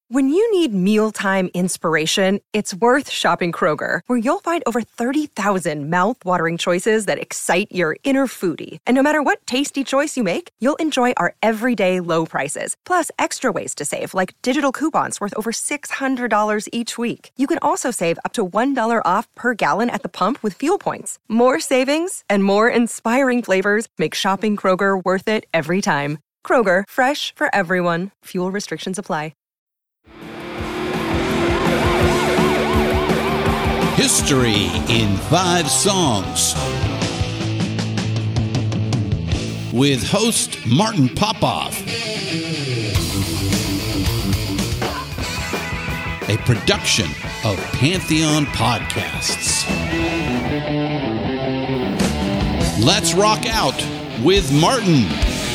When you need mealtime inspiration, it's worth shopping Kroger, where you'll find over 30,000 mouth-watering choices that excite your inner foodie. And no matter what tasty choice you make, you'll enjoy our everyday low prices, plus extra ways to save, like digital coupons worth over $600 each week. You can also save up to $1 off per gallon at the pump with fuel points. More savings and more inspiring flavors make shopping Kroger worth it every time. Kroger, fresh for everyone. Fuel restrictions apply. History in 5 Songs with host Martin Popoff. A production of Pantheon Podcasts. Let's rock out with Martin.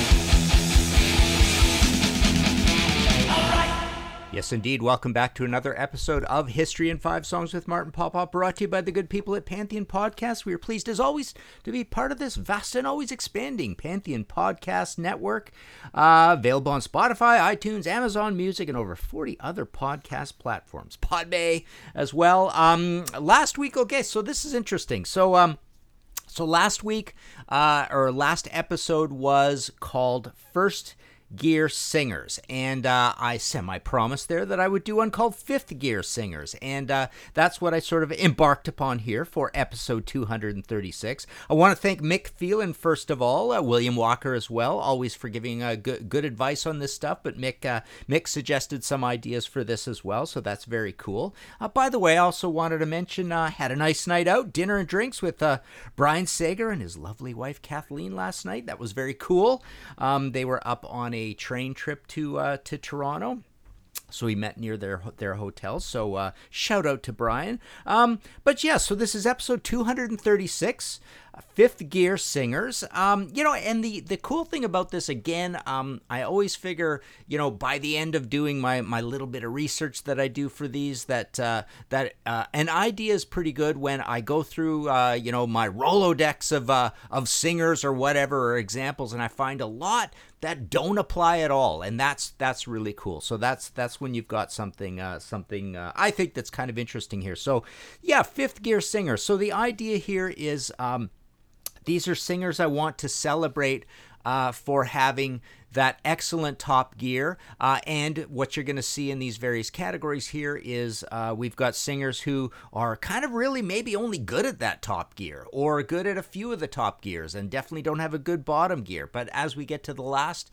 Yes, indeed. Welcome back to another episode of History in 5 Songs with Martin Popoff, brought to you by the good people at Pantheon Podcasts. We are pleased, as always, to be part of this vast and always expanding Pantheon Podcast Network, available on Spotify, iTunes, Amazon Music, and over 40 other podcast platforms. Podbay as well. Last week, okay, so this is interesting. So last week, or last episode was called First Gear Singers, and I semi-promised there that I would do one called Fifth Gear Singers, and that's what I sort of embarked upon here for episode 236. I want to thank Mick Phelan, first of all, William Walker as well, always for giving good advice on this stuff, but Mick suggested some ideas for this as well, so that's very cool. By the way, I also wanted to mention, had a nice night out, dinner and drinks with Brian Sager and his lovely wife Kathleen last night. That was very cool. They were up on a train trip to Toronto, so we met near their hotel. So shout out to Brian. But yeah, so this is episode 236. Fifth Gear Singers. And the cool thing about this, again, I always figure, by the end of doing my little bit of research that I do for these, that an idea is pretty good when I go through, my Rolodex of singers or whatever, or examples, and I find a lot that don't apply at all, and that's really cool. So that's when you've got something I think that's kind of interesting here. So yeah, Fifth Gear Singers. So the idea here is, these are singers I want to celebrate for having that excellent top gear. And what you're going to see in these various categories here is we've got singers who are kind of really maybe only good at that top gear, or good at a few of the top gears, and definitely don't have a good bottom gear. But as we get to the last,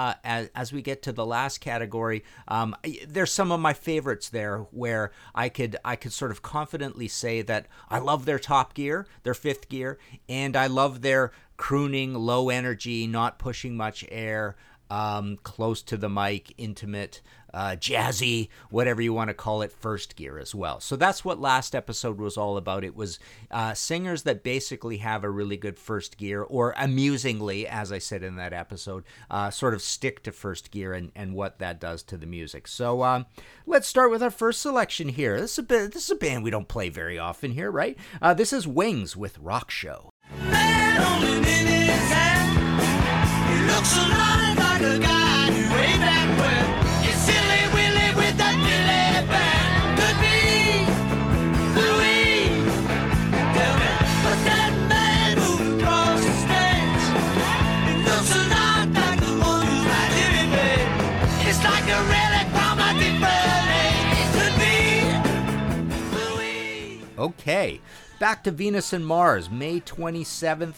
category, there's some of my favorites there where I could sort of confidently say that I love their top gear, their fifth gear, and I love their crooning, low energy, not pushing much air, close to the mic, intimate, jazzy, whatever you want to call it, first gear as well. So that's what last episode was all about. It was singers that basically have a really good first gear, or amusingly, as I said in that episode, sort of stick to first gear and what that does to the music. So let's start with our first selection here. This is a band we don't play very often here, right? This is Wings with Rock Show. Holding in his hand, he looks alive like a guy who way back when. It's silly Willy with that Billy band. Could be Louis. Tell me, but that man who across the stage, he looks a lot like the one who's right here in bed. It's like a relic from a different age. Could be Louis. Okay, back to Venus and Mars, May 27th.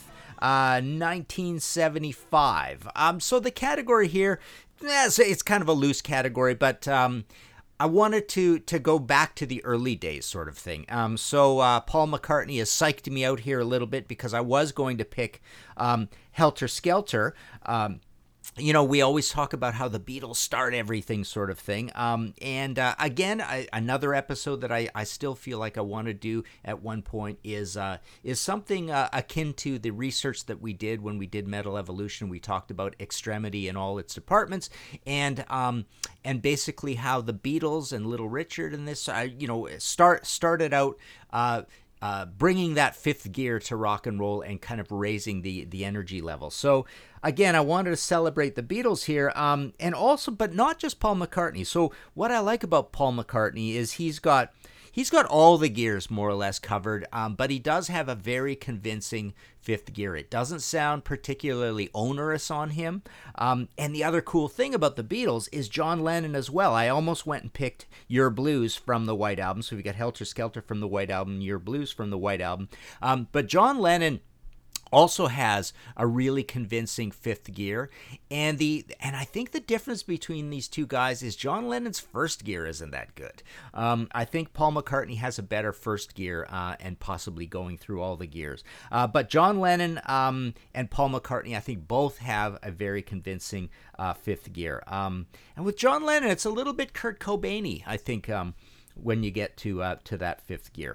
1975. So the category here, it's kind of a loose category, but I wanted to go back to the early days sort of thing. So Paul McCartney has psyched me out here a little bit because I was going to pick Helter Skelter. We always talk about how the Beatles start everything sort of thing. Again, another episode that I still feel like I want to do at one point is something akin to the research that we did when we did Metal Evolution. We talked about Extremity and all its departments, and basically how the Beatles and Little Richard and this, started out bringing that fifth gear to rock and roll and kind of raising the energy level. So again, I wanted to celebrate the Beatles here, and also, but not just Paul McCartney. So what I like about Paul McCartney is he's got all the gears more or less covered, but he does have a very convincing fifth gear. It doesn't sound particularly onerous on him. And the other cool thing about the Beatles is John Lennon as well. I almost went and picked Your Blues from the White Album. So we got Helter Skelter from the White Album, Your Blues from the White Album. But John Lennon also has a really convincing fifth gear, and I think the difference between these two guys is John Lennon's first gear isn't that good. I think Paul McCartney has a better first gear, and possibly going through all the gears. But John Lennon and Paul McCartney, I think, both have a very convincing fifth gear. And with John Lennon, it's a little bit Kurt Cobain-y, I think, when you get to that fifth gear.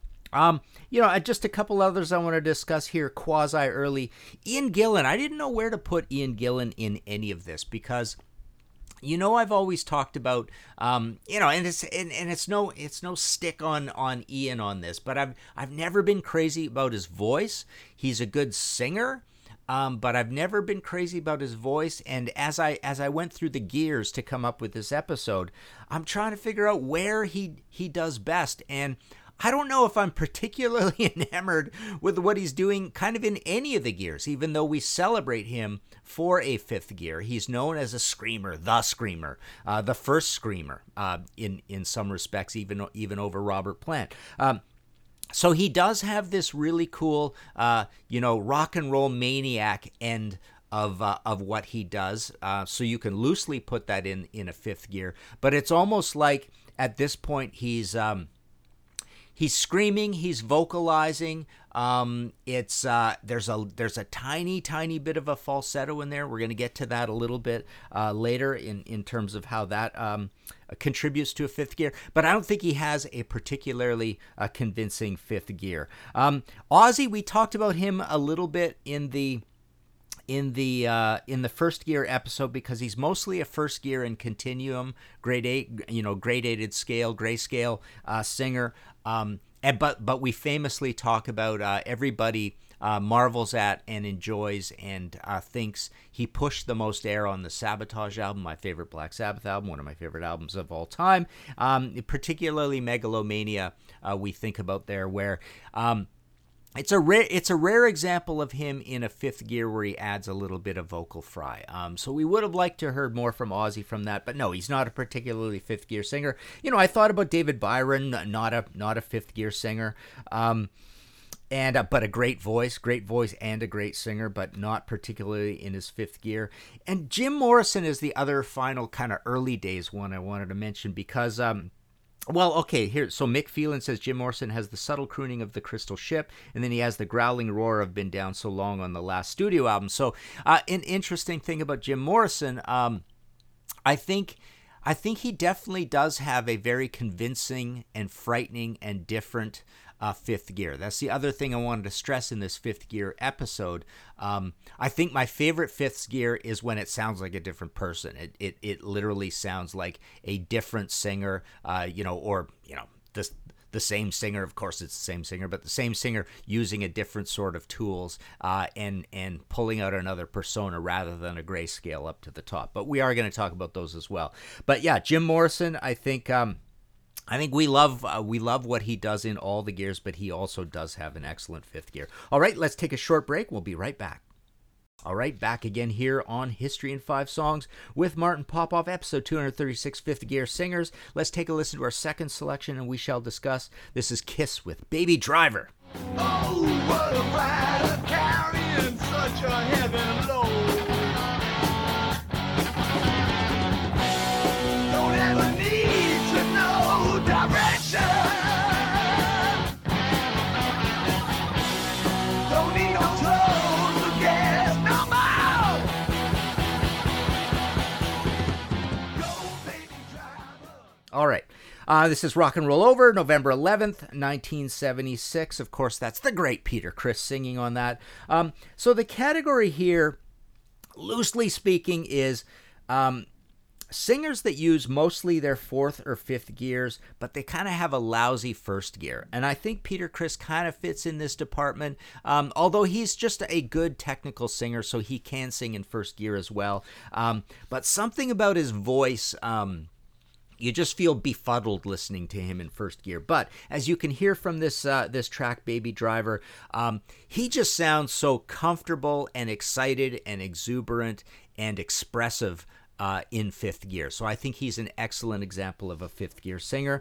Just a couple others I want to discuss here quasi early. Ian Gillan. I didn't know where to put Ian Gillan in any of this because, I've always talked about, and it's no stick on Ian on this, but I've never been crazy about his voice. He's a good singer. But I've never been crazy about his voice, and as I went through the gears to come up with this episode, I'm trying to figure out where he does best, and I don't know if I'm particularly enamored with what he's doing kind of in any of the gears, even though we celebrate him for a fifth gear. He's known as a screamer, the first screamer, in some respects, even over Robert Plant. So he does have this really cool, rock and roll maniac end of what he does. So you can loosely put that in a fifth gear, but it's almost like at this point he's screaming, he's vocalizing. There's a tiny bit of a falsetto in there. We're going to get to that a little bit later in terms of how that contributes to a fifth gear. But I don't think he has a particularly convincing fifth gear. Ozzy, we talked about him a little bit in the first gear episode because he's mostly a first gear and continuum gradated scale, grayscale singer. But we famously talk about everybody marvels at and enjoys and thinks he pushed the most air on the Sabotage album, my favorite Black Sabbath album, one of my favorite albums of all time. Particularly Megalomania, we think about there where. It's a rare example of him in a fifth gear where he adds a little bit of vocal fry. So we would have liked to heard more from Ozzy from that, but no, he's not a particularly fifth gear singer. I thought about David Byron, not a fifth gear singer, but a great voice and a great singer, but not particularly in his fifth gear. And Jim Morrison is the other final kind of early days one I wanted to mention because. Well, okay, here. So Mick Phelan says Jim Morrison has the subtle crooning of the Crystal Ship, and then he has the growling roar of Been Down So Long on the last studio album. So an interesting thing about Jim Morrison, I think he definitely does have a very convincing and frightening and different fifth gear. That's the other thing I wanted to stress in this fifth gear episode. I think my favorite fifth gear is when it sounds like a different person. It literally sounds like a different singer, the same singer. Of course, it's the same singer, but the same singer using a different sort of tools and pulling out another persona rather than a grayscale up to the top. But we are going to talk about those as well. But yeah, Jim Morrison, I think we love what he does in all the gears, but he also does have an excellent fifth gear. All right, let's take a short break. We'll be right back. All right, back again here on History in 5 Songs with Martin Popoff, episode 236, Fifth Gear Singers. Let's take a listen to our second selection, and we shall discuss. This is Kiss with Baby Driver. Oh, what a ride, carrying such a heavy load. Don't ever need to know direction. Don't need no clothes or gas no more. Go, baby driver. All right. This is Rock and Roll Over, November 11th, 1976. Of course, that's the great Peter Criss singing on that. So the category here, loosely speaking, is singers that use mostly their fourth or fifth gears, but they kind of have a lousy first gear. And I think Peter Criss kind of fits in this department, although he's just a good technical singer, so he can sing in first gear as well. But something about his voice, you just feel befuddled listening to him in first gear. But as you can hear from this track, Baby Driver, he just sounds so comfortable and excited and exuberant and expressive in fifth gear. So I think he's an excellent example of a fifth gear singer.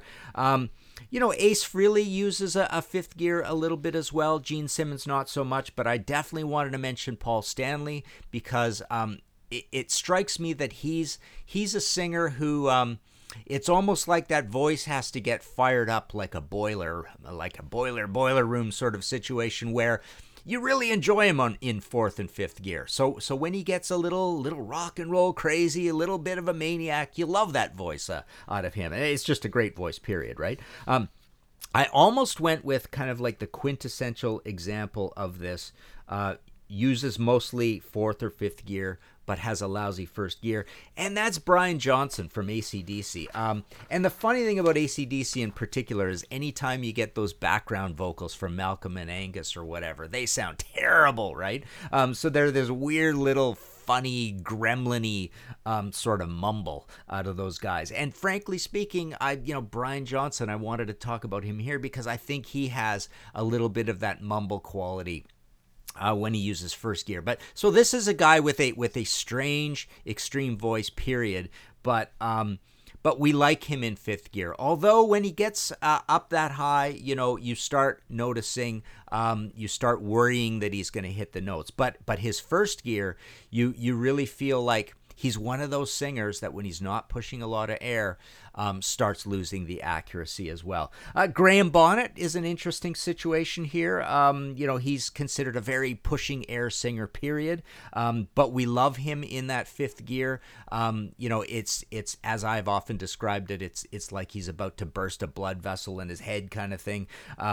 Ace Frehley uses a fifth gear a little bit as well. Gene Simmons not so much, but I definitely wanted to mention Paul Stanley because it strikes me that he's a singer who it's almost like that voice has to get fired up like a boiler room sort of situation where you really enjoy him in fourth and fifth gear. So when he gets a little rock and roll crazy, a little bit of a maniac, you love that voice out of him. It's just a great voice, period, right? I almost went with kind of like the quintessential example of this. Uses mostly fourth or fifth gear, but has a lousy first gear, and that's Brian Johnson from AC/DC. And the funny thing about AC/DC in particular is anytime you get those background vocals from Malcolm and Angus or whatever, they sound terrible, right? So they're this weird little funny, gremlin-y sort of mumble out of those guys. And frankly speaking, Brian Johnson, I wanted to talk about him here because I think he has a little bit of that mumble quality when he uses first gear. But so this is a guy with a strange, extreme voice, period. But we like him in fifth gear. Although when he gets up that high, you start noticing, you start worrying that he's going to hit the notes. But his first gear, you really feel like he's one of those singers that when he's not pushing a lot of air, starts losing the accuracy as well. Graham Bonnet is an interesting situation here. He's considered a very pushing air singer, period. But we love him in that fifth gear. It's as I've often described it, it's like he's about to burst a blood vessel in his head kind of thing.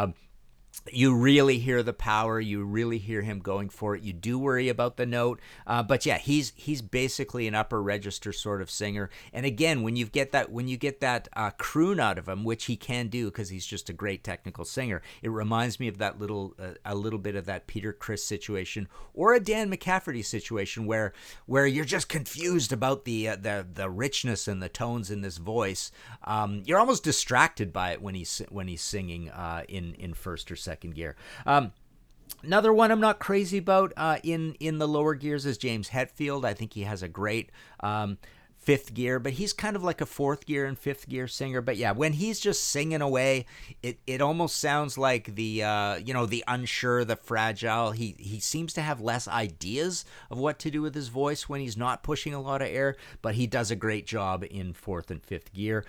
You really hear the power. You really hear him going for it. You do worry about the note, but yeah, he's basically an upper register sort of singer. And again, when you get that croon out of him, which he can do because he's just a great technical singer, it reminds me of that a little bit of that Peter Criss situation or a Dan McCafferty situation where you're just confused about the richness and the tones in this voice. You're almost distracted by it when he's singing in first or second gear. Another one I'm not crazy about in the lower gears is James Hetfield. I think he has a great fifth gear, but he's kind of like a fourth gear and fifth gear singer. But yeah, when he's just singing away, it almost sounds like the unsure, the fragile. He seems to have less ideas of what to do with his voice when he's not pushing a lot of air, but he does a great job in fourth and fifth gear.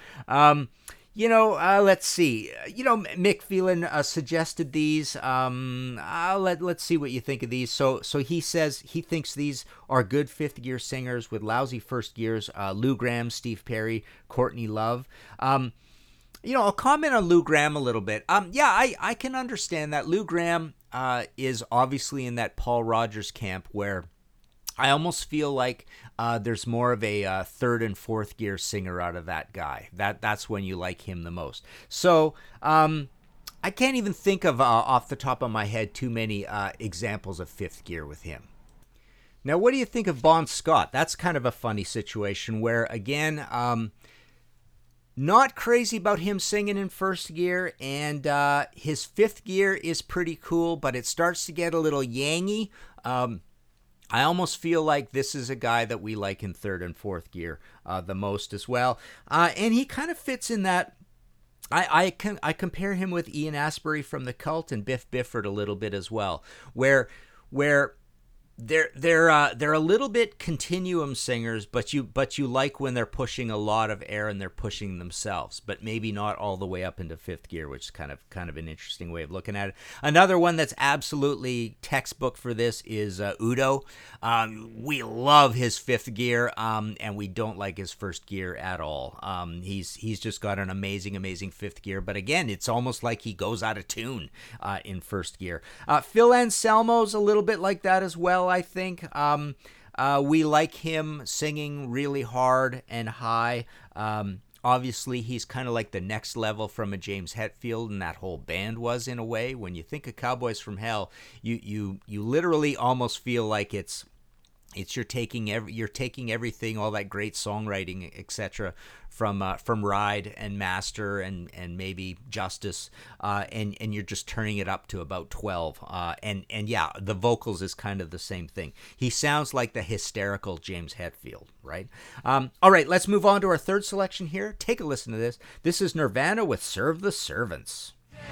Let's see. Mick Phelan suggested these. Let's see what you think of these. So he says he thinks these are good fifth gear singers with lousy first gears. Lou Gramm, Steve Perry, Courtney Love. I'll comment on Lou Gramm a little bit. I can understand that. Lou Gramm is obviously in that Paul Rodgers camp where I almost feel like there's more of a third and fourth gear singer out of that guy. That's when you like him the most. So I can't even think of off the top of my head too many examples of fifth gear with him. Now, what do you think of Bon Scott? That's kind of a funny situation where, again, not crazy about him singing in first gear, and his fifth gear is pretty cool, but it starts to get a little yangy. I almost feel like this is a guy that we like in third and fourth gear the most as well. And he kind of fits in that. I compare him with Ian Astbury from The Cult and Biff Bifford a little bit as well, where they're a little bit continuum singers, but you like when they're pushing a lot of air and they're pushing themselves, but maybe not all the way up into fifth gear, which is kind of an interesting way of looking at it. Another one that's absolutely textbook for this is Udo. We love his fifth gear, and we don't like his first gear at all. He's just got an amazing fifth gear, but again, it's almost like he goes out of tune in first gear. Phil Anselmo's a little bit like that as well, I think. We like him singing really hard and high. Obviously, he's kind of like the next level from a James Hetfield, and that whole band was, in a way. When you think of Cowboys from Hell, you literally almost feel like it's you're taking everything, all that great songwriting, etc., from Ride and Master and maybe Justice, and you're just turning it up to about 12. And yeah, the vocals is kind of the same thing. He sounds like the hysterical James Hetfield, right? All right, let's move on to our third selection here. Take a listen to this. This is Nirvana with "Serve the Servants."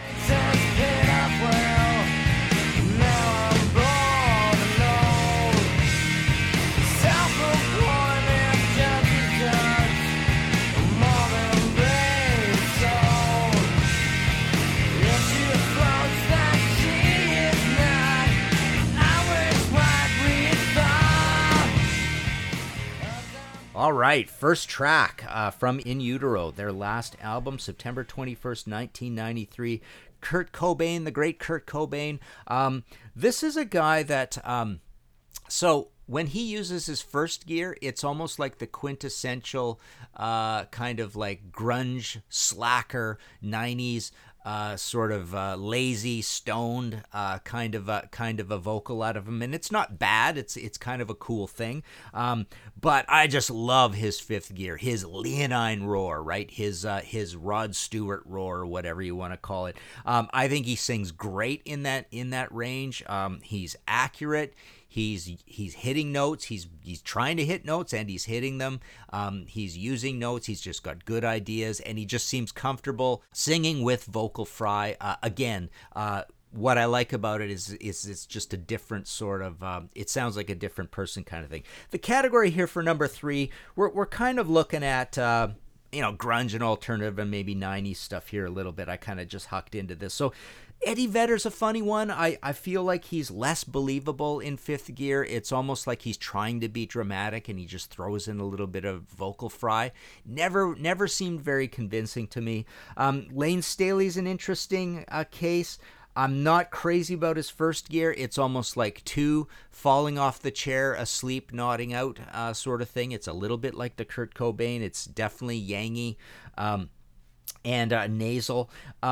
All right, first track from In Utero, their last album, September 21st, 1993. Kurt Cobain, the great Kurt Cobain. This is a guy that, so when he uses his first gear, it's almost like the quintessential kind of like grunge, slacker, 90s sort of lazy, stoned kind of a vocal out of him, and it's not bad. It's kind of a cool thing. But I just love his fifth gear, his leonine roar, right? His Rod Stewart roar, or whatever you want to call it. I think he sings great in that range. He's accurate. He's hitting notes. He's trying to hit notes, and he's hitting them. He's using notes. He's just got good ideas, and he just seems comfortable singing with vocal fry. Again, what I like about it is it's just a different sort of. It sounds like a different person kind of thing. The category here for number 3, we're kind of looking at. Grunge and alternative and maybe 90s stuff here a little bit. I kind of just hucked into this. So Eddie Vedder's a funny one. I feel like he's less believable in fifth gear. It's almost like he's trying to be dramatic and he just throws in a little bit of vocal fry. Never seemed very convincing to me. Lane Staley's an interesting case. I'm not crazy about his first gear. It's almost like 2 falling off the chair, asleep, nodding out sort of thing. It's a little bit like the Kurt Cobain. It's definitely yangy and nasal.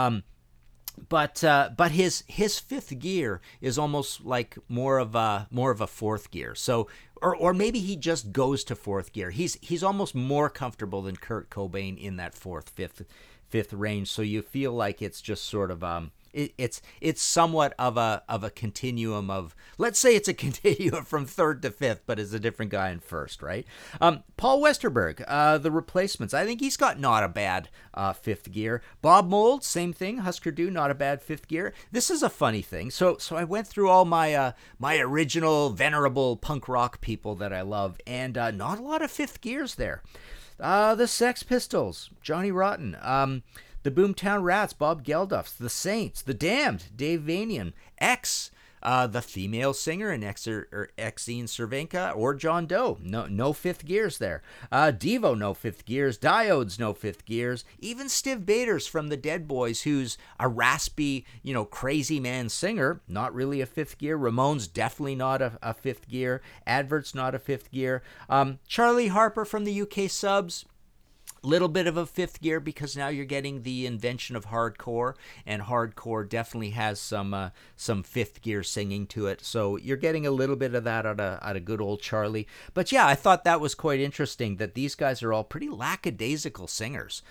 But his fifth gear is almost like more of a fourth gear. So or maybe he just goes to fourth gear. He's almost more comfortable than Kurt Cobain in that fifth range. So you feel like it's just sort of it's somewhat of a continuum of, let's say it's a continuum from third to fifth, but is a different guy in first, right? Paul Westerberg, The Replacements. I think he's got not a bad fifth gear. Bob Mould, same thing. Husker Du, not a bad fifth gear. This is a funny thing. So I went through all my my original venerable punk rock people that I love, and not a lot of fifth gears there. The Sex Pistols, Johnny Rotten. The Boomtown Rats, Bob Geldof. The Saints, The Damned, Dave Vanian. X, the female singer in Exene Cervenka or John Doe. No fifth gears there. Devo, no fifth gears. Diodes, no fifth gears. Even Stiv Bators from the Dead Boys, who's a raspy, crazy man singer, not really a fifth gear. Ramones, definitely not a fifth gear. Adverts, not a fifth gear. Charlie Harper from the UK Subs, little bit of a fifth gear because now you're getting the invention of hardcore, and hardcore definitely has some fifth gear singing to it. So you're getting a little bit of that out of good old Charlie. But yeah, I thought that was quite interesting that these guys are all pretty lackadaisical singers,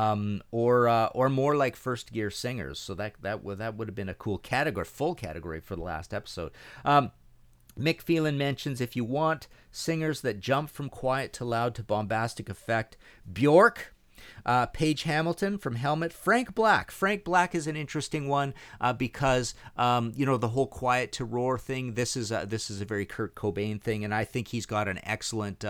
or more like first gear singers. So that would have been a cool category, full category for the last episode. Mick Phelan mentions, if you want singers that jump from quiet to loud to bombastic effect, Bjork, Paige Hamilton from Helmet, Frank Black. Frank Black is an interesting one because the whole quiet to roar thing. This is a very Kurt Cobain thing, and I think he's got an excellent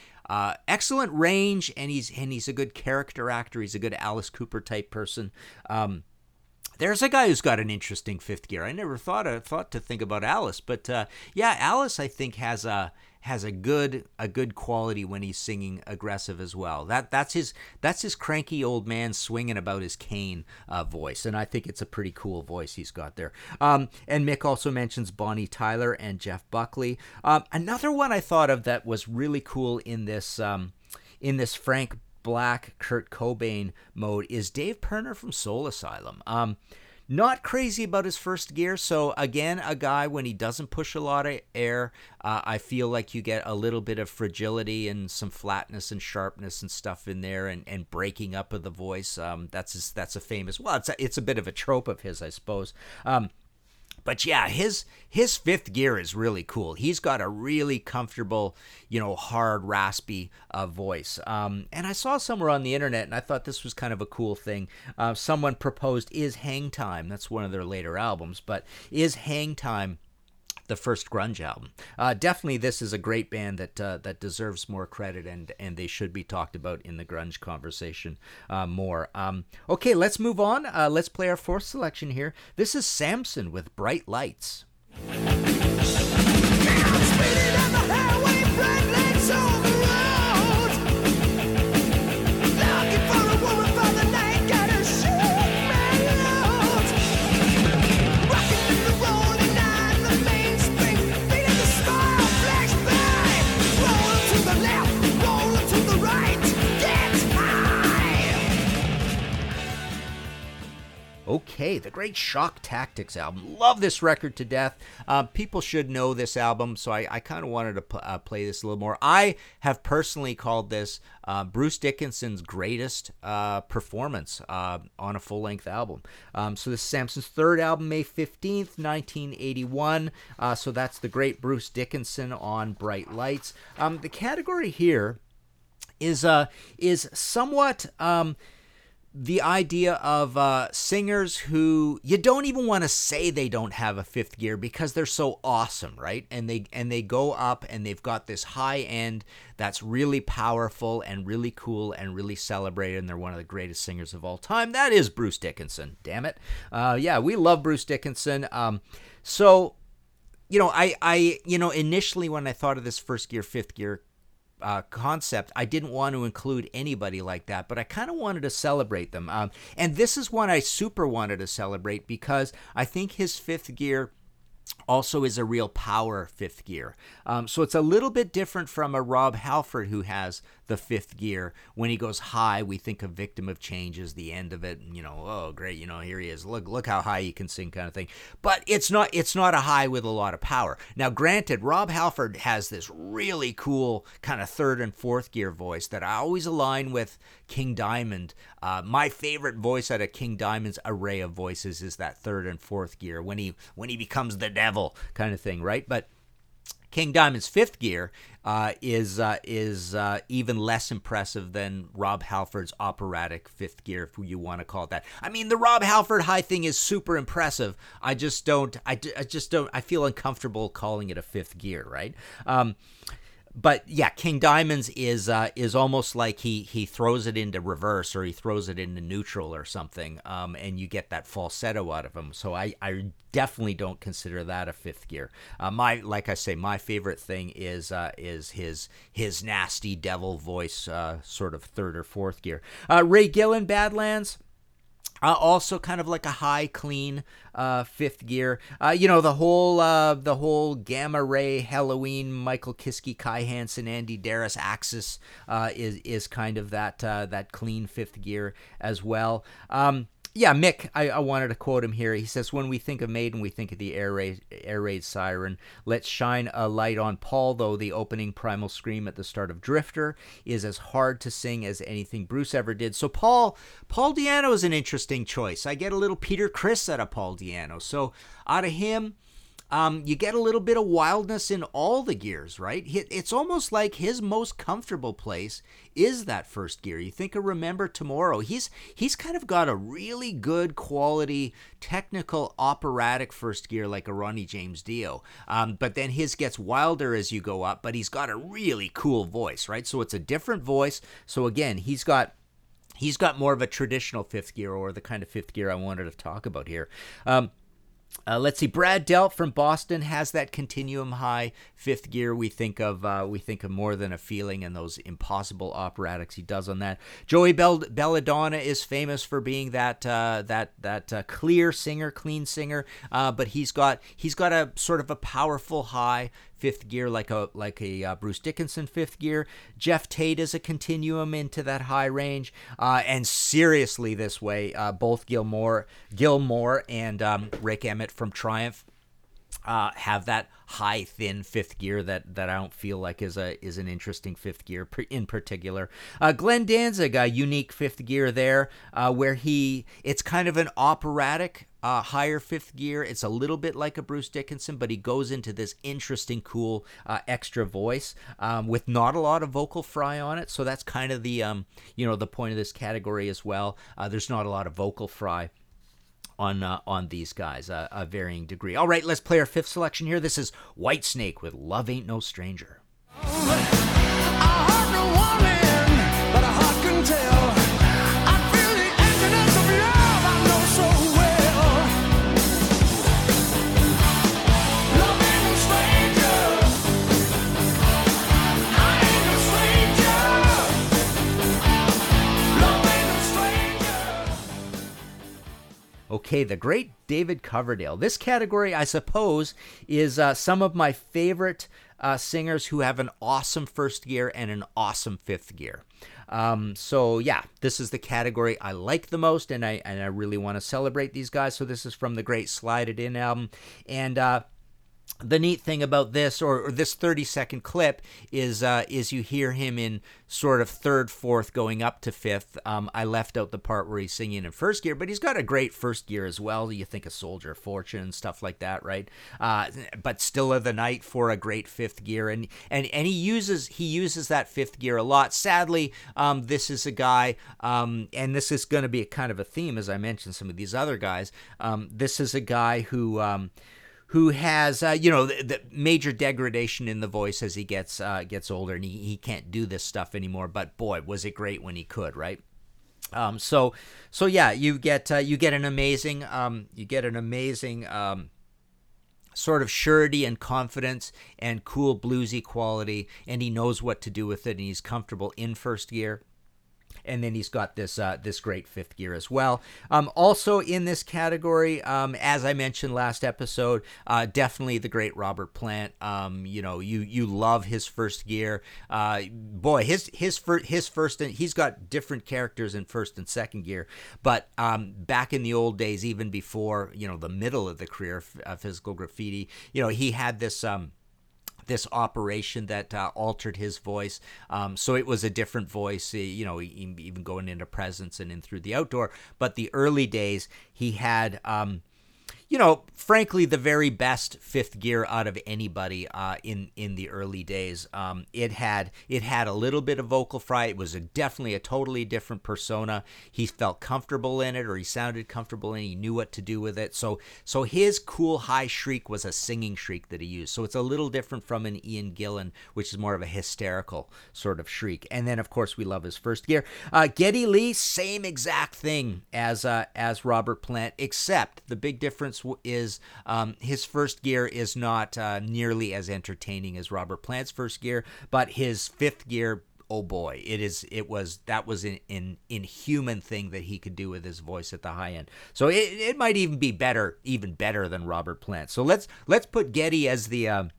range, and he's a good character actor. He's a good Alice Cooper type person. There's a guy who's got an interesting fifth gear. I never thought to think about Alice, but yeah, Alice I think has a has a good quality when he's singing aggressive as well. That's his cranky old man swinging about his cane voice, and I think it's a pretty cool voice he's got there. And Mick also mentions Bonnie Tyler and Jeff Buckley. Another one I thought of that was really cool in this Frank Black, Kurt Cobain mode is Dave Pirner from Soul Asylum. Not crazy about his first gear, so again, a guy when he doesn't push a lot of air, I feel like you get a little bit of fragility and some flatness and sharpness and stuff in there, and breaking up of the voice. That's a famous. Well, it's a bit of a trope of his, I suppose. But yeah, his fifth gear is really cool. He's got a really comfortable, hard, raspy voice. And I saw somewhere on the internet, and I thought this was kind of a cool thing. Someone proposed, is Hang Time, that's one of their later albums, but is Hang Time the first grunge album? Definitely this is a great band that deserves more credit, and they should be talked about in the grunge conversation more. Okay, let's move on. Let's play our fourth selection here. This is Samson with Bright Lights. Okay, the great Shock Tactics album. Love this record to death. People should know this album, so I kind of wanted to play this a little more. I have personally called this Bruce Dickinson's greatest performance on a full-length album. So this is Samson's third album, May 15th, 1981. So that's the great Bruce Dickinson on Bright Lights. The category here is somewhat... the idea of singers who you don't even want to say they don't have a fifth gear because they're so awesome, right? And they go up and they've got this high end that's really powerful and really cool and really celebrated, and they're one of the greatest singers of all time. That is Bruce Dickinson, damn it. Yeah, we love Bruce Dickinson. So, I initially when I thought of this first gear, fifth gear concept, I didn't want to include anybody like that, but I kind of wanted to celebrate them. And this is one I super wanted to celebrate because I think his fifth gear also is a real power fifth gear. So it's a little bit different from a Rob Halford who has the fifth gear. When he goes high, we think of Victim of Change as the end of it. And, oh great, here he is. Look how high he can sing, kind of thing. But it's not a high with a lot of power. Now, granted, Rob Halford has this really cool kind of third and fourth gear voice that I always align with King Diamond. My favorite voice out of King Diamond's array of voices is that third and fourth gear when he becomes the devil kind of thing, right? But King Diamond's fifth gear is even less impressive than Rob Halford's operatic fifth gear, if you want to call it that. I mean, the Rob Halford high thing is super impressive. I feel uncomfortable calling it a fifth gear, right? But yeah, King Diamond's is almost like he throws it into reverse or he throws it into neutral or something, and you get that falsetto out of him. So I definitely don't consider that a fifth gear. Like I say, my favorite thing is his nasty devil voice, sort of third or fourth gear. Ray Gillen, Badlands. Also kind of like a high, clean fifth gear. The whole Gamma Ray, Halloween, Michael Kiske, Kai Hansen, Andy Darris axis is kind of that clean fifth gear as well. Yeah, Mick, I wanted to quote him here. He says, when we think of Maiden, we think of the air raid siren. Let's shine a light on Paul, though. The opening primal scream at the start of Drifter is as hard to sing as anything Bruce ever did. So Paul Di'Anno is an interesting choice. I get a little Peter Criss out of Paul Di'Anno. So out of him, you get a little bit of wildness in all the gears, right? It's almost like his most comfortable place is that first gear. You think of Remember Tomorrow. He's kind of got a really good quality technical operatic first gear like a Ronnie James Dio. But then his gets wilder as you go up, but he's got a really cool voice, right? So it's a different voice. So again, he's got more of a traditional fifth gear, or the kind of fifth gear I wanted to talk about here. Let's see. Brad Delp from Boston has that Continuum High fifth gear. We think of More Than a Feeling and those impossible operatics he does on that. Joey Belladonna is famous for being that clear singer, clean singer. But he's got a sort of a powerful high fifth gear, like a Bruce Dickinson fifth gear. Jeff Tate is a continuum into that high range, and seriously this way, both Gil Moore and Rick Emmett from Triumph have that high thin fifth gear that I don't feel like is an interesting fifth gear in particular. Glenn Danzig, a unique fifth gear there, where it's kind of an operatic higher fifth gear. It's a little bit like a Bruce Dickinson, but he goes into this interesting, cool extra voice with not a lot of vocal fry on it. So that's kind of the the point of this category as well. There's not a lot of vocal fry on these guys, a varying degree. All right, let's play our fifth selection here. This is Whitesnake with Love Ain't No Stranger. Okay, the great David Coverdale. This category, I suppose, is some of my favorite singers who have an awesome first gear and an awesome fifth gear. So yeah, this is the category I like the most, and I really want to celebrate these guys. So this is from the great Slide It In album, and the neat thing about this, or this 30-second clip, is you hear him in sort of third, fourth, going up to fifth. I left out the part where he's singing in first gear, but he's got a great first gear as well. You think of Soldier of Fortune and stuff like that, right? But Still of the Night for a great fifth gear, and he uses that fifth gear a lot. Sadly, this is a guy, and this is going to be a kind of a theme, as I mentioned some of these other guys. This is a guy who has, the major degradation in the voice as he gets older, and he can't do this stuff anymore. But boy, was it great when he could, right? So yeah, you get an amazing sort of surety and confidence and cool bluesy quality, and he knows what to do with it, and he's comfortable in first gear. And then he's got this great fifth gear as well. Also in this category, as I mentioned last episode, definitely the great Robert Plant. You love his first gear. Boy, his first, and he's got different characters in first and second gear. But back in the old days, even before the middle of the career of Physical Graffiti, he had this operation that altered his voice, so it was a different voice, even going into Presence and in Through the Outdoor. But the early days, he had frankly, the very best fifth gear out of anybody in the early days. It had a little bit of vocal fry. It was definitely a totally different persona. He felt comfortable in it, or he sounded comfortable in it. He knew what to do with it. So his cool high shriek was a singing shriek that he used. So it's a little different from an Ian Gillan, which is more of a hysterical sort of shriek. And then, of course, we love his first gear. Geddy Lee, same exact thing as Robert Plant, except the big difference is his first gear is not nearly as entertaining as Robert Plant's first gear, but his fifth gear, oh boy, that was an inhuman thing that he could do with his voice at the high end. So it might even be better than Robert Plant. So let's put Geddy as the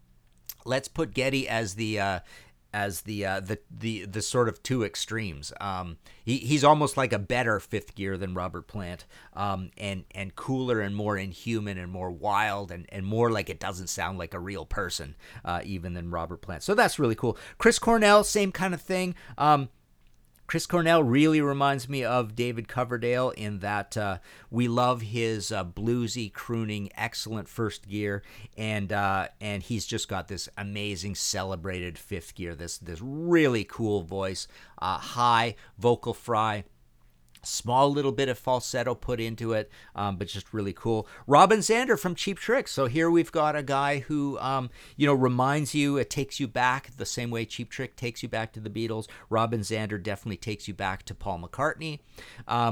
the sort of two extremes. He's almost like a better fifth gear than Robert Plant, and cooler and more inhuman and more wild and more like it doesn't sound like a real person, even than Robert Plant. So that's really cool. Chris Cornell, same kind of thing. Chris Cornell really reminds me of David Coverdale in that we love his bluesy, crooning, excellent first gear, and he's just got this amazing celebrated fifth gear, this really cool voice, high vocal fry, small little bit of falsetto put into it, but just really cool. Robin Zander from Cheap Trick. So here we've got a guy who, reminds you, it takes you back the same way Cheap Trick takes you back to the Beatles. Robin Zander definitely takes you back to Paul McCartney.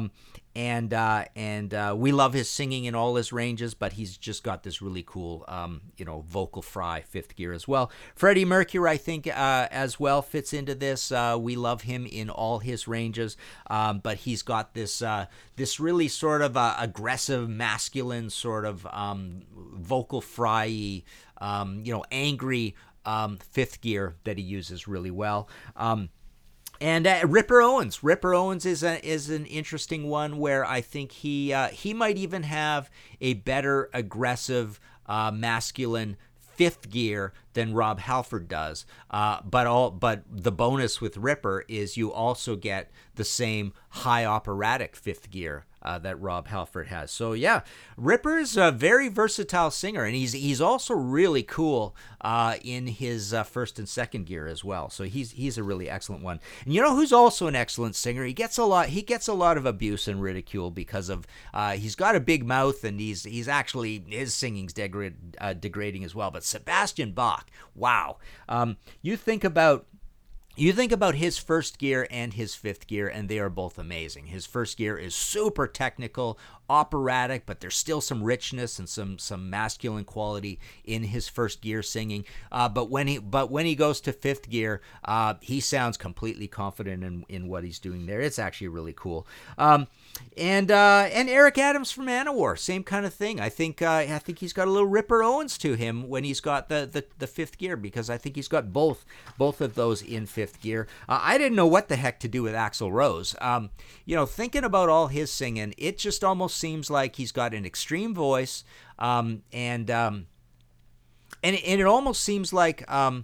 and we love his singing in all his ranges, but he's just got this really cool, vocal fry fifth gear as well. Freddie Mercury, I think, as well fits into this. We love him in all his ranges, but he's got this really sort of aggressive, masculine sort of vocal fry, angry fifth gear that he uses really well. And Ripper Owens. Ripper Owens is an interesting one where I think he might even have a better aggressive masculine fifth gear than Rob Halford does. But the bonus with Ripper is you also get the same high operatic fifth gear that Rob Halford has. So yeah, Ripper's a very versatile singer, and he's also really cool in his first and second gear as well. So he's a really excellent one. And you know who's also an excellent singer? He gets a lot of abuse and ridicule because of he's got a big mouth, and he's actually, his singing's degrading as well. But Sebastian Bach, wow. You think about his first gear and his fifth gear, and they are both amazing. His first gear is super technical, operatic, but there's still some richness and some masculine quality in his first gear singing. But when he goes to fifth gear, he sounds completely confident in what he's doing there. It's actually really cool. And Eric Adams from Manowar, same kind of thing. I think he's got a little Ripper Owens to him when he's got the fifth gear, because I think he's got both of those in fifth gear. I didn't know what the heck to do with Axl Rose. Thinking about all his singing, it just almost seems like he's got an extreme voice, and it almost seems like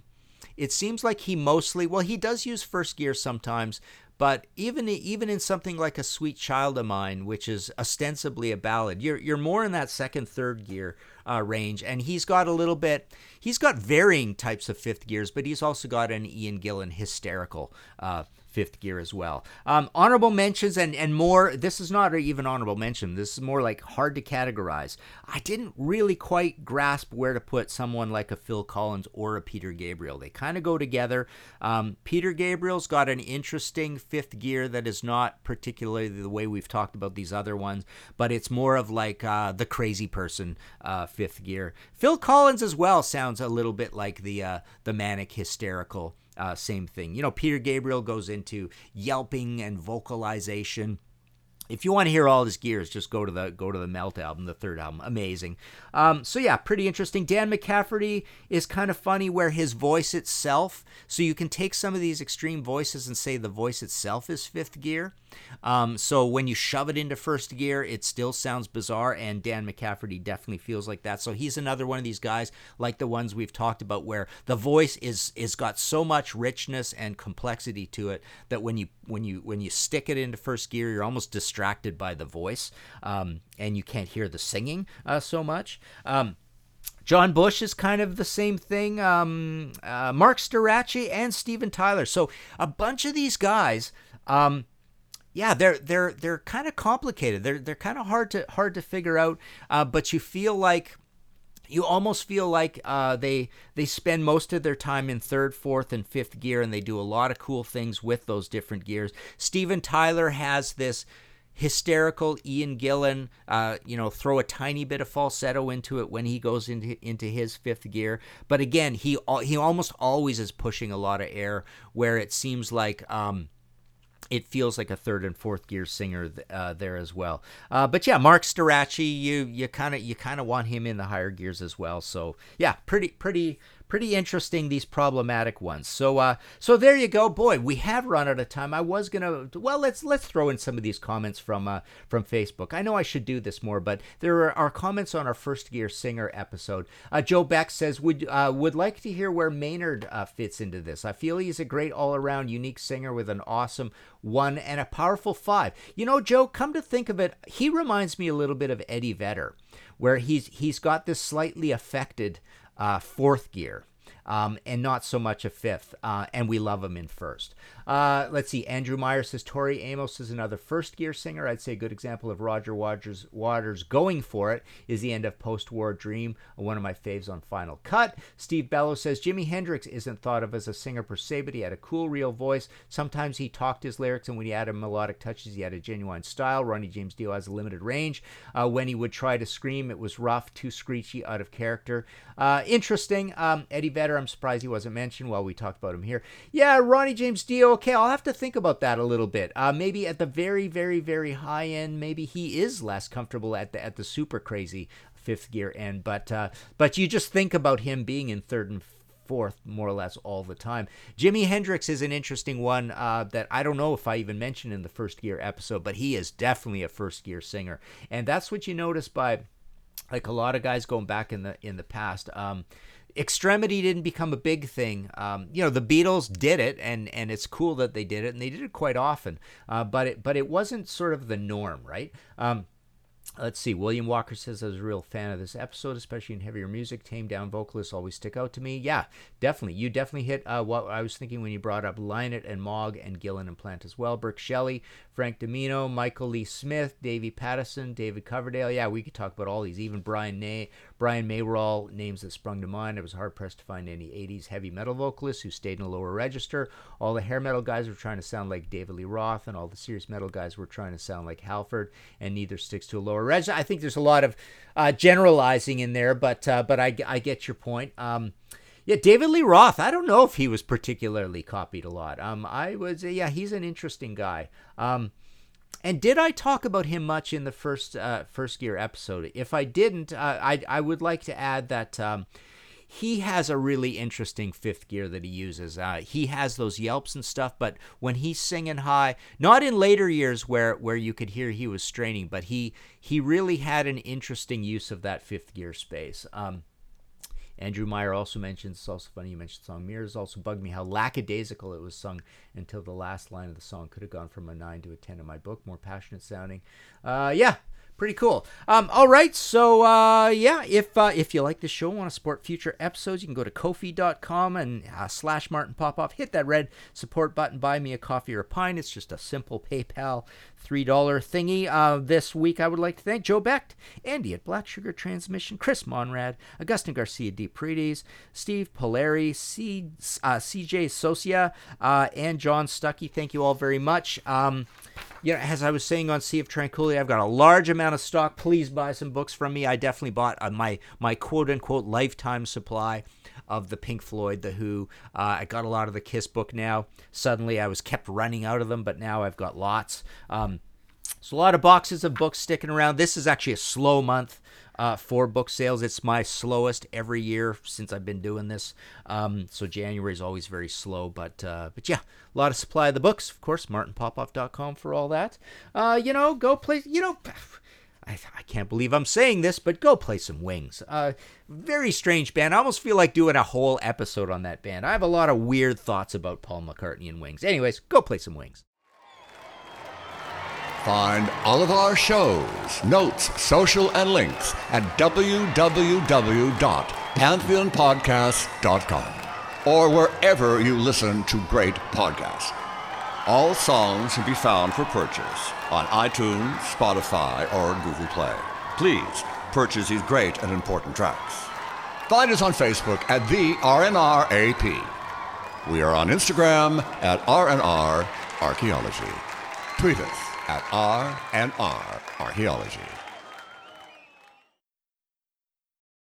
he mostly, well, he does use first gear sometimes. But even in something like A Sweet Child of Mine, which is ostensibly a ballad, you're more in that second, third gear range. And he's got varying types of fifth gears, but he's also got an Ian Gillan hysterical fifth gear as well. Honorable mentions and more. This is not even honorable mention. This is more like hard to categorize. I didn't really quite grasp where to put someone like a Phil Collins or a Peter Gabriel. They kind of go together. Peter Gabriel's got an interesting fifth gear that is not particularly the way we've talked about these other ones, but it's more of like the crazy person fifth gear. Phil Collins as well sounds a little bit like the manic hysterical. Same thing. Peter Gabriel goes into yelping and vocalization. If you want to hear all his gears, just go to the Melt album, the third album. Amazing. So yeah, pretty interesting. Dan McCafferty is kind of funny where his voice itself, so you can take some of these extreme voices and say the voice itself is fifth gear. So when you shove it into first gear, it still sounds bizarre, and Dan McCafferty definitely feels like that. So he's another one of these guys, like the ones we've talked about, where the voice is got so much richness and complexity to it that when you stick it into first gear, you're almost distracted by the voice, and you can't hear the singing so much. John Bush is kind of the same thing. Mark Storace and Steven Tyler. So a bunch of these guys. Yeah, they're kind of complicated. They're kind of hard to figure out. But you almost feel like they spend most of their time in third, fourth, and fifth gear, and they do a lot of cool things with those different gears. Steven Tyler has this hysterical Ian Gillan, throw a tiny bit of falsetto into it when he goes into his fifth gear. But again, he almost always is pushing a lot of air, where it seems like it feels like a third and fourth gear singer there as well. But yeah, Mark Storace, you kind of want him in the higher gears as well. So yeah, pretty interesting, these problematic ones. So there you go. Boy, we have run out of time. I was gonna, let's throw in some of these comments from Facebook. I know I should do this more, but there are comments on our first gear singer episode. Joe Beck says would like to hear where Maynard fits into this. I feel he's a great all around unique singer with an awesome 1 and a powerful 5. Joe, come to think of it, he reminds me a little bit of Eddie Vedder, where he's got this slightly affected fourth gear. and not so much a fifth, and we love him in first. Let's see. Andrew Meyer says Tori Amos is another first-gear singer. I'd say a good example of Roger Waters going for it is the end of Post-War Dream, one of my faves on Final Cut. Steve Bellow says Jimi Hendrix isn't thought of as a singer per se, but he had a cool, real voice. Sometimes he talked his lyrics, and when he added melodic touches, he had a genuine style. Ronnie James Dio has a limited range. When he would try to scream, it was rough, too screechy, out of character. Interesting. Eddie Vedder, I'm surprised he wasn't mentioned while we talked about him here. Yeah, Ronnie James Dio, okay, I'll have to think about that a little bit. Maybe at the very, very, very high end, maybe he is less comfortable at the super crazy fifth gear end. But you just think about him being in third and fourth more or less all the time. Jimi Hendrix is an interesting one that I don't know if I even mentioned in the first gear episode, but he is definitely a first gear singer. And that's what you notice by like a lot of guys going back in the past. Extremity didn't become a big thing. The Beatles did it, and it's cool that they did it, and they did it quite often. But it wasn't sort of the norm, right? Let's see. William Walker says, I was a real fan of this episode, especially in heavier music. Tamed down vocalists always stick out to me. Yeah, definitely. You definitely hit what I was thinking when you brought up Lynott and Mogg and Gillan and Plant as well. Burke Shelley, Frank Domino, Michael Lee Smith, Davey Pattison, David Coverdale. Yeah, we could talk about all these. Even Brian May were all names that sprung to mind. I was hard-pressed to find any 80s heavy metal vocalists who stayed in a lower register. All the hair metal guys were trying to sound like David Lee Roth, and all the serious metal guys were trying to sound like Halford, and neither sticks to a lower register. I think there's a lot of generalizing in there, but I get your point. Yeah, David Lee Roth, I don't know if he was particularly copied a lot. He's an interesting guy. And did I talk about him much in the first gear episode? If I didn't, I would like to add that he has a really interesting fifth gear that he uses. He has those yelps and stuff, but when he's singing high, not in later years where you could hear he was straining, but he really had an interesting use of that fifth gear space. Andrew Meyer also mentions, it's also funny you mentioned the song Mirrors. Also bugged me how lackadaisical it was sung until the last line of the song. Could have gone from a 9 to a 10 in my book. More passionate sounding. Yeah, pretty cool. All right, so if you like the show and want to support future episodes, you can go to Ko-fi.com and / Martin Popoff. Hit that red support button, buy me a coffee or a pint. It's just a simple PayPal $3 thingy. This week I would like to thank Joe Becht, Andy at Black Sugar Transmission, Chris Monrad, Augustin Garcia de Paredes, Steve Polari, CJ Socia, and John Stuckey. Thank you all very much. As I was saying on Sea of Tranquility, I've got a large amount of stock. Please buy some books from me. I definitely bought my quote-unquote lifetime supply of the Pink Floyd, The Who. I got a lot of the Kiss book now. Suddenly I was kept running out of them, but now I've got lots. So a lot of boxes of books sticking around. This is actually a slow month for book sales. It's my slowest every year since I've been doing this. So January is always very slow, but yeah, a lot of supply of the books. Of course, martinpopoff.com for all that. Go play, I can't believe I'm saying this, but go play some Wings. Very strange band. I almost feel like doing a whole episode on that band. I have a lot of weird thoughts about Paul McCartney and Wings. Anyways, go play some Wings. Find all of our shows, notes, social, and links at www.pantheonpodcast.com or wherever you listen to great podcasts. All songs can be found for purchase on iTunes, Spotify, or Google Play. Please purchase these great and important tracks. Find us on Facebook at the RNRAP. We are on Instagram at RNR Archaeology. Tweet us at RNR Archaeology.